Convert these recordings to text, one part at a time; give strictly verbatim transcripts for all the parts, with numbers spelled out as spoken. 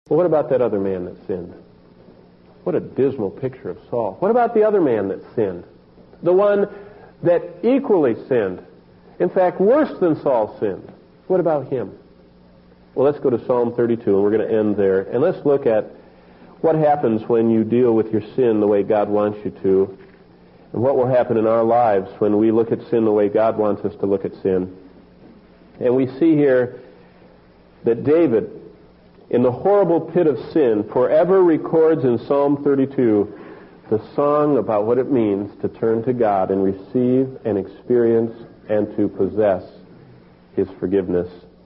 Well, what about that other man that sinned? What a dismal picture of Saul. What about the other man that sinned? The one that equally sinned. In fact, worse than Saul sinned. What about him? Well, let's go to Psalm thirty-two, and we're going to end there. And let's look at what happens when you deal with your sin the way God wants you to, and what will happen in our lives when we look at sin the way God wants us to look at sin. And we see here that David, in the horrible pit of sin, forever records in Psalm thirty-two the song about what it means to turn to God and receive and experience and to possess His forgiveness.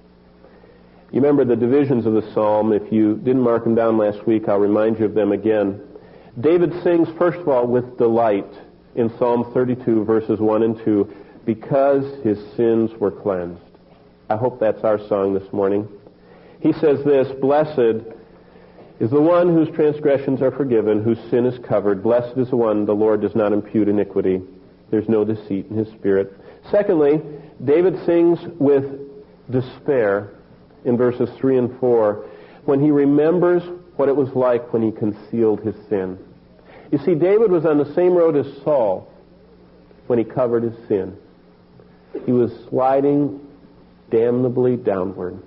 You remember the divisions of the psalm. If you didn't mark them down last week, I'll remind you of them again. David sings, first of all, with delight in Psalm thirty-two, verses one and two, because his sins were cleansed. I hope that's our song this morning. He says this, "Blessed is the one whose transgressions are forgiven, whose sin is covered. Blessed is the one the Lord does not impute iniquity. There's no deceit in his spirit." Secondly, David sings with despair in verses three and four when he remembers what it was like when he concealed his sin. You see, David was on the same road as Saul when he covered his sin. He was sliding damnably downward.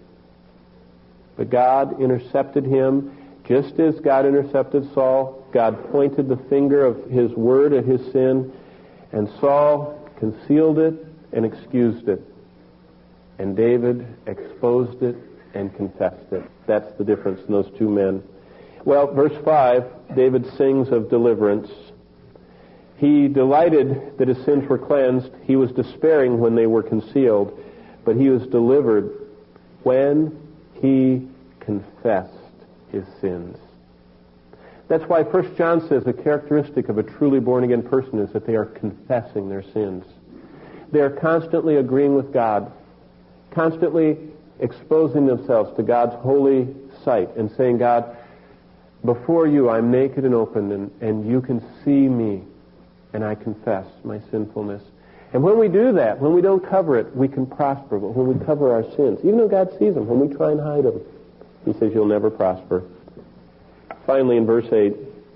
But God intercepted him. Just as God intercepted Saul, God pointed the finger of His word at his sin, and Saul concealed it and excused it. And David exposed it and confessed it. That's the difference in those two men. Well, verse five, David sings of deliverance. He delighted that his sins were cleansed. He was despairing when they were concealed, but he was delivered when he confessed his sins. That's why First John says a characteristic of a truly born-again person is that they are confessing their sins. They are constantly agreeing with God, constantly exposing themselves to God's holy sight and saying, "God, before you I'm naked and open, and, and you can see me, and I confess my sinfulness." And when we do that, when we don't cover it, we can prosper. But when we cover our sins, even though God sees them, when we try and hide them, He says you'll never prosper. Finally, in verse eight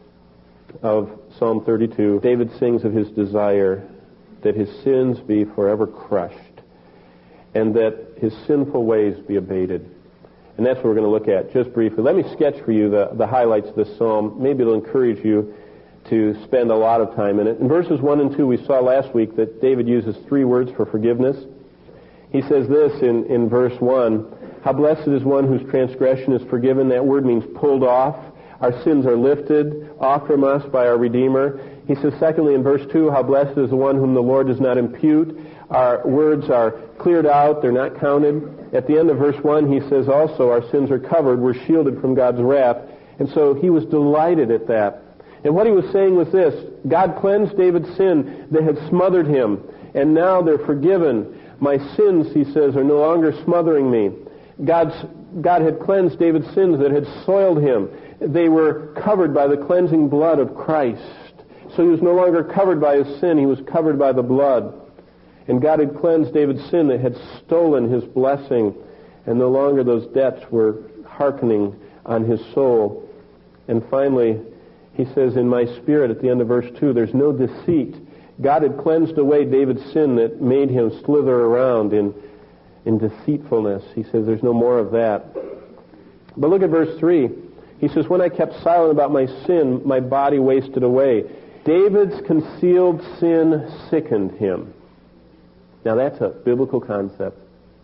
of Psalm thirty-two, David sings of his desire that his sins be forever crushed and that his sinful ways be abated. And that's what we're going to look at just briefly. Let me sketch for you the, the highlights of this psalm. Maybe it'll encourage you to spend a lot of time in it. In verses one and two, we saw last week that David uses three words for forgiveness. He says this in, in verse one, "How blessed is one whose transgression is forgiven." That word means pulled off. Our sins are lifted off from us by our Redeemer. He says, secondly, in verse two, "How blessed is the one whom the Lord does not impute." Our words are cleared out. They're not counted. At the end of verse one, he says also, our sins are covered. We're shielded from God's wrath. And so he was delighted at that. And what he was saying was this: God cleansed David's sin that had smothered him, and now they're forgiven. My sins, he says, are no longer smothering me. God's, God had cleansed David's sins that had soiled him. They were covered by the cleansing blood of Christ. So he was no longer covered by his sin. He was covered by the blood. And God had cleansed David's sin that had stolen his blessing, and no longer those debts were hearkening on his soul. And finally, he says, in my spirit, at the end of verse two, there's no deceit. God had cleansed away David's sin that made him slither around in, in deceitfulness. He says, there's no more of that. But look at verse three. He says, when I kept silent about my sin, my body wasted away. David's concealed sin sickened him. Now that's a biblical concept.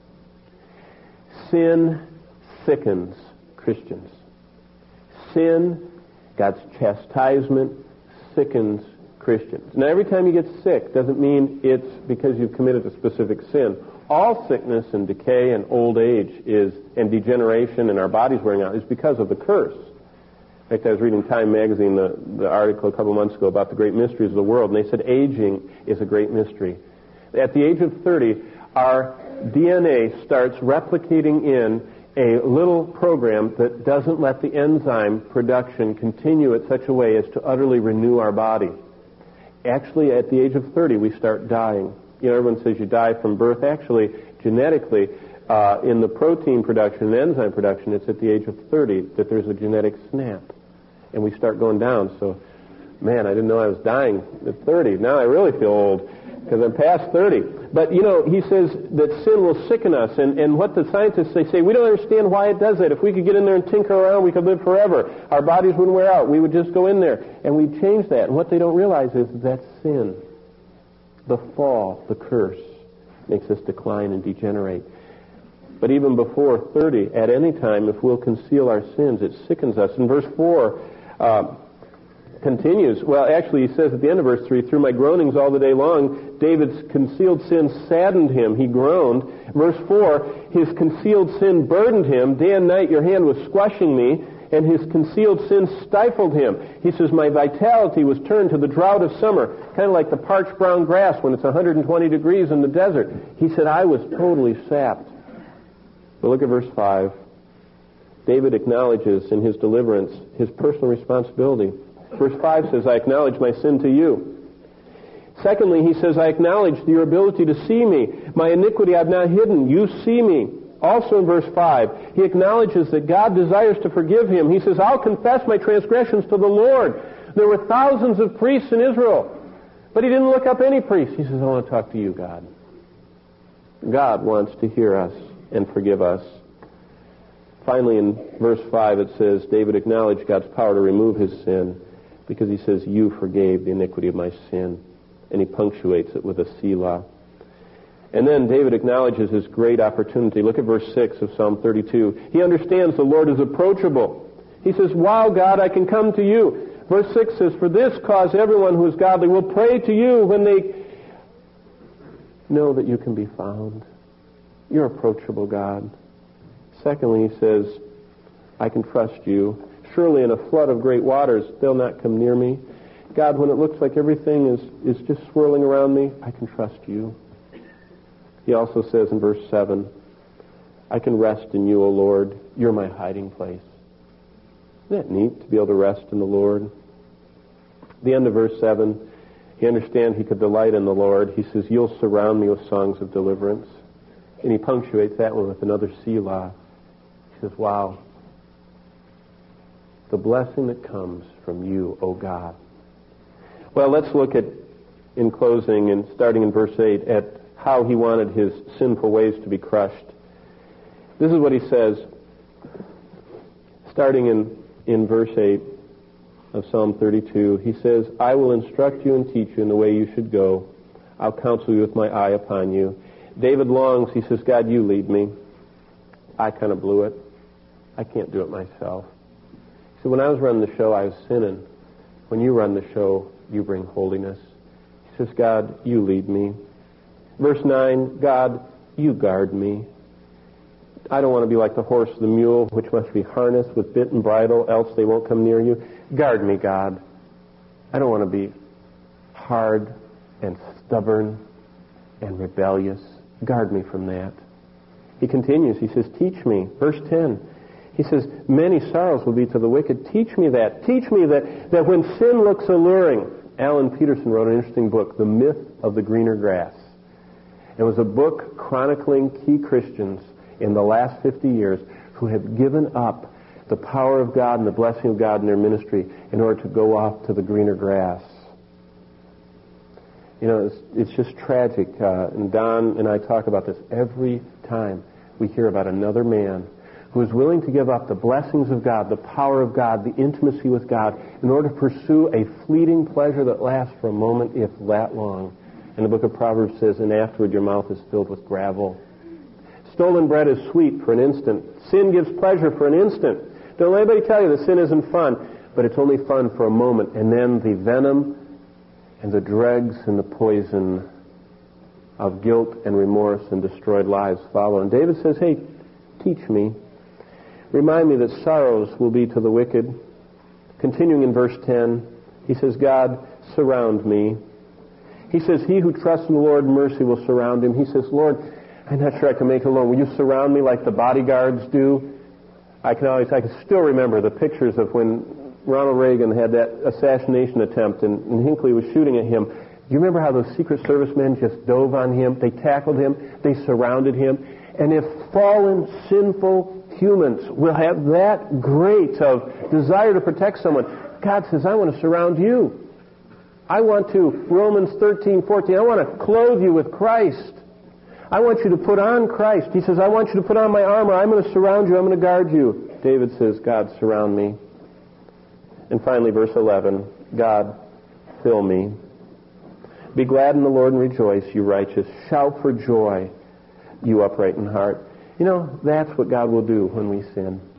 Sin sickens Christians. Sin, God's chastisement, sickens Christians. Now every time you get sick doesn't mean it's because you've committed a specific sin. All sickness and decay and old age is, and degeneration and our bodies wearing out is because of the curse. In fact, I was reading Time magazine, the, the article a couple months ago about the great mysteries of the world, and they said aging is a great mystery. At the age of thirty, our D N A starts replicating in a little program that doesn't let the enzyme production continue at such a way as to utterly renew our body. Actually, at the age of thirty, we start dying. You know, everyone says you die from birth. Actually, genetically, uh, in the protein production and enzyme production, it's at the age of thirty that there's a genetic snap. And we start going down. So, man, I didn't know I was dying at thirty. Now I really feel old because I'm past thirty. But, you know, he says that sin will sicken us. And, and what the scientists, they say, we don't understand why it does that. If we could get in there and tinker around, we could live forever. Our bodies wouldn't wear out. We would just go in there. And we'd change that. And what they don't realize is that sin, the fall, the curse, makes us decline and degenerate. But even before thirty, at any time, if we'll conceal our sins, it sickens us. In verse four, uh, continues, well, actually he says at the end of verse three, through my groanings all the day long, David's concealed sin saddened him. He groaned. Verse four, his concealed sin burdened him. Day and night your hand was squashing me, and his concealed sin stifled him. He says, my vitality was turned to the drought of summer, kind of like the parched brown grass when it's one hundred twenty degrees in the desert. He said, I was totally sapped. But look at verse five. David acknowledges in his deliverance his personal responsibility. Verse five says, I acknowledge my sin to you. Secondly, he says, I acknowledge your ability to see me. My iniquity I've not hidden. You see me. Also in verse five, he acknowledges that God desires to forgive him. He says, I'll confess my transgressions to the Lord. There were thousands of priests in Israel, but he didn't look up any priest. He says, I want to talk to you, God. God wants to hear us and forgive us. Finally, in verse five, it says, David acknowledged God's power to remove his sin because he says, you forgave the iniquity of my sin. And he punctuates it with a Selah. And then David acknowledges his great opportunity. Look at verse six of Psalm thirty-two. He understands the Lord is approachable. He says, wow, God, I can come to you. Verse six says, for this cause everyone who is godly will pray to you when they know that you can be found. You're approachable, God. Secondly, he says, I can trust you. Surely in a flood of great waters, they'll not come near me. God, when it looks like everything is, is just swirling around me, I can trust you. He also says in verse seven, I can rest in you, O Lord. You're my hiding place. Isn't that neat to be able to rest in the Lord? At the end of verse seven, he understands he could delight in the Lord. He says, you'll surround me with songs of deliverance. And he punctuates that one with another Selah. He says, wow, the blessing that comes from you, O God. Well, let's look at, in closing and starting in verse eight, at how he wanted his sinful ways to be crushed. This is what he says, starting in, in verse eight of Psalm thirty-two. He says, I will instruct you and teach you in the way you should go. I'll counsel you with my eye upon you. David longs, he says, God, you lead me. I kind of blew it. I can't do it myself. So when I was running the show, I was sinning. When you run the show, you bring holiness. He says, God, you lead me. Verse nine, God, you guard me. I don't want to be like the horse or the mule, which must be harnessed with bit and bridle, else they won't come near you. Guard me, God. I don't want to be hard and stubborn and rebellious. Guard me from that. He continues. He says, teach me. Verse ten. He says, many sorrows will be to the wicked. Teach me that. Teach me that, that when sin looks alluring. Alan Peterson wrote an interesting book, The Myth of the Greener Grass. It was a book chronicling key Christians in the last fifty years who have given up the power of God and the blessing of God in their ministry in order to go off to the greener grass. You know, it's, it's just tragic. Uh, and Don and I talk about this every time we hear about another man who is willing to give up the blessings of God, the power of God, the intimacy with God, in order to pursue a fleeting pleasure that lasts for a moment, if that long. And the book of Proverbs says, and afterward your mouth is filled with gravel. Stolen bread is sweet for an instant. Sin gives pleasure for an instant. Don't let anybody tell you that sin isn't fun, but it's only fun for a moment. And then the venom and the dregs and the poison of guilt and remorse and destroyed lives follow. And David says, hey, teach me. Remind me that sorrows will be to the wicked. Continuing in verse ten, he says, God, surround me. He says, he who trusts in the Lord, mercy will surround him. He says, Lord, I'm not sure I can make it alone. Will you surround me like the bodyguards do? I can always, I can still remember the pictures of when Ronald Reagan had that assassination attempt and, and Hinckley was shooting at him. Do you remember how those Secret Service men just dove on him? They tackled him. They surrounded him. And if fallen, sinful humans will have that great of desire to protect someone, God says, I want to surround you. I want to, Romans thirteen, fourteen, I want to clothe you with Christ. I want you to put on Christ. He says, I want you to put on my armor. I'm going to surround you. I'm going to guard you. David says, God, surround me. And finally, verse eleven, God, fill me. Be glad in the Lord and rejoice, you righteous. Shout for joy, you upright in heart. You know, that's what God will do when we sin.